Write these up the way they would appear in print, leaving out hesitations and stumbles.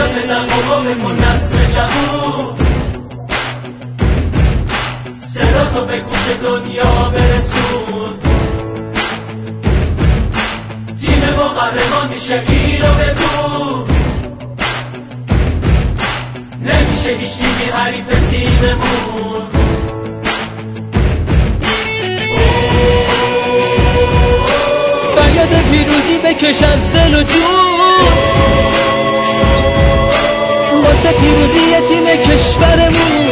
فریاد بزن بابا بکن نسل جوون، صدا تو به گوش دنیا برسون. تیم ما قهرمان میشه اینو بدون، نمیشه هیچ تیمی حریف تیممون. فریاد پیروزی بکش از دل و جون، واسه پیروزی تیم کشورمون.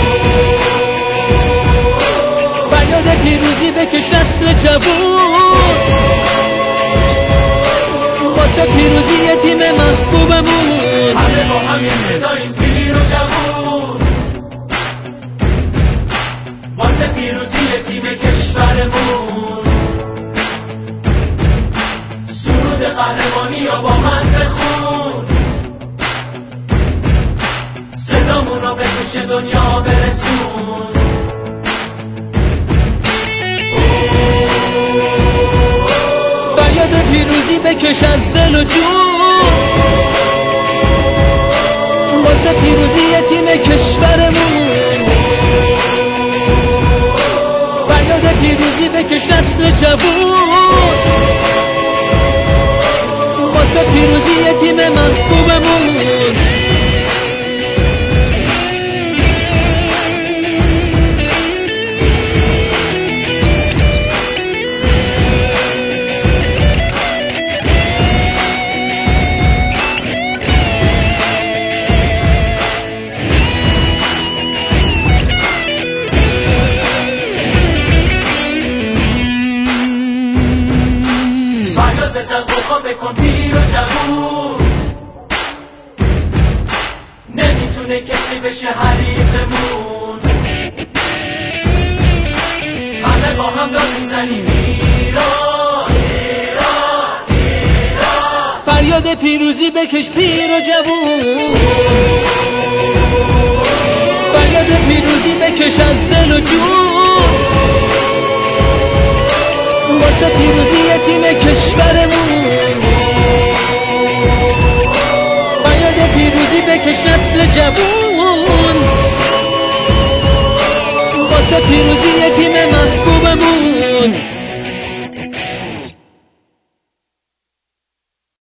فریاد پیروزی بکش نسل جوون، واسه پیروزی تیم محبوبمون. همه با هم یه صداییم پیر و جوون، واسه پیروزی تیم کشورمون. سرود قهرمانی یا با من بخون، صدامونو به گوش دنیا برسون. فریاد پیروزی بکش از دل و جون، واسه پیروزی تیم کشورمون. فریاد پیروزی بکش نسل جوون، واسه پیروزی تیم محبوبمون. فریاد بزن بابا بکن پیر و جوون، نمیتونه کسی بشه حریفمون. همه با هم داد میزنیم ایران ایران ایران. فریاد پیروزی بکش پیر و جوون، فریاد پیروزی بکش از دل و جون، واسه پیروزی تیم کشورمون. فریاد پیروزی بکش نسل جوون، واسه پیروزی تیم